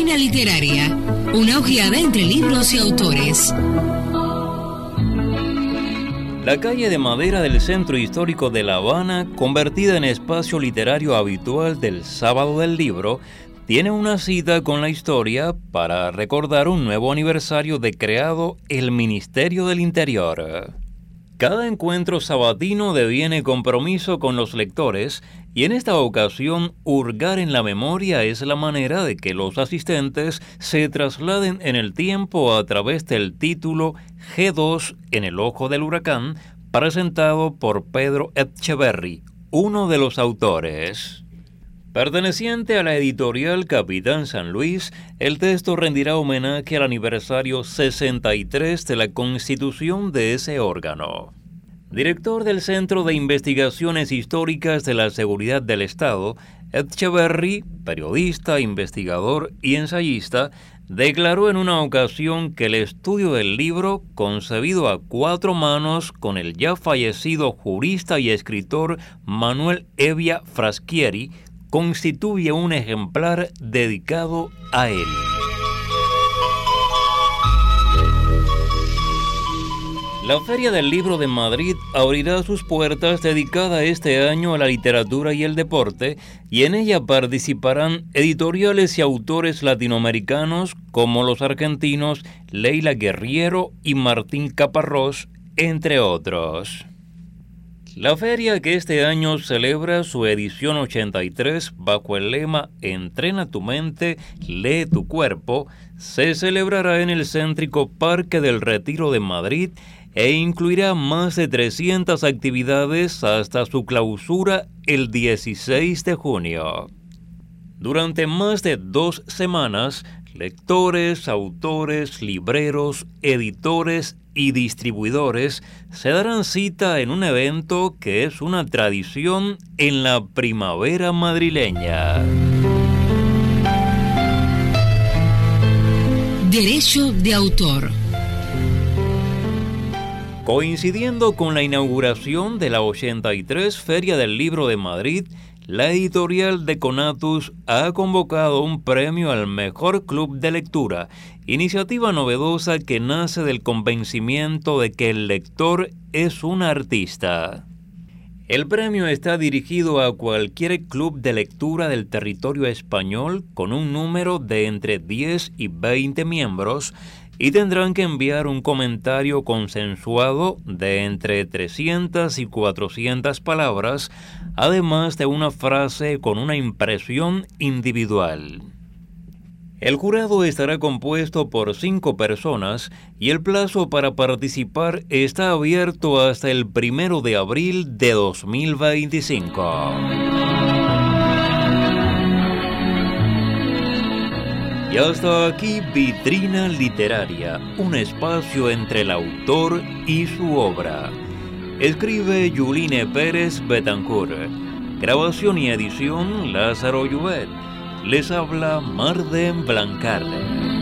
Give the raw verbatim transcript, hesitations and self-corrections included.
Vitrina Literaria, una ojeada entre libros y autores. La calle de madera del centro histórico de La Habana, convertida en espacio literario habitual del Sábado del Libro, tiene una cita con la historia para recordar un nuevo aniversario de creado el Ministerio del Interior. Cada encuentro sabatino deviene compromiso con los lectores y en esta ocasión hurgar en la memoria es la manera de que los asistentes se trasladen en el tiempo a través del título G dos en el ojo del huracán, presentado por Pedro Etcheverry, uno de los autores. Perteneciente a la editorial Capitán San Luis, el texto rendirá homenaje al aniversario sesenta y tres de la constitución de ese órgano. Director del Centro de Investigaciones Históricas de la Seguridad del Estado, Etcheverry, periodista, investigador y ensayista, declaró en una ocasión que el estudio del libro, concebido a cuatro manos con el ya fallecido jurista y escritor Manuel Evia Fraschieri, constituye un ejemplar dedicado a él. La Feria del Libro de Madrid abrirá sus puertas dedicada este año a la literatura y el deporte, y en ella participarán editoriales y autores latinoamericanos como los argentinos Leila Guerriero y Martín Caparrós, entre otros. La feria, que este año celebra su edición ochenta y tres bajo el lema Entrena tu mente, lee tu cuerpo, se celebrará en el céntrico Parque del Retiro de Madrid e incluirá más de trescientas actividades hasta su clausura el dieciséis de junio. Durante más de dos semanas, lectores, autores, libreros, editores y distribuidores se darán cita en un evento que es una tradición en la primavera madrileña. Derecho de autor. Coincidiendo con la inauguración de la ochenta y tres Feria del Libro de Madrid, la editorial de Conatus ha convocado un premio al mejor club de lectura, iniciativa novedosa que nace del convencimiento de que el lector es un artista. El premio está dirigido a cualquier club de lectura del territorio español con un número de entre diez y veinte miembros, y tendrán que enviar un comentario consensuado de entre trescientas y cuatrocientas palabras, además de una frase con una impresión individual. El jurado estará compuesto por cinco personas y el plazo para participar está abierto hasta el primero de abril de dos mil veinticinco. Y hasta aquí Vitrina Literaria, un espacio entre el autor y su obra. Escribe Yuline Pérez Betancourt. Grabación y edición Lázaro Lluvet. Les habla Marden Blancarde.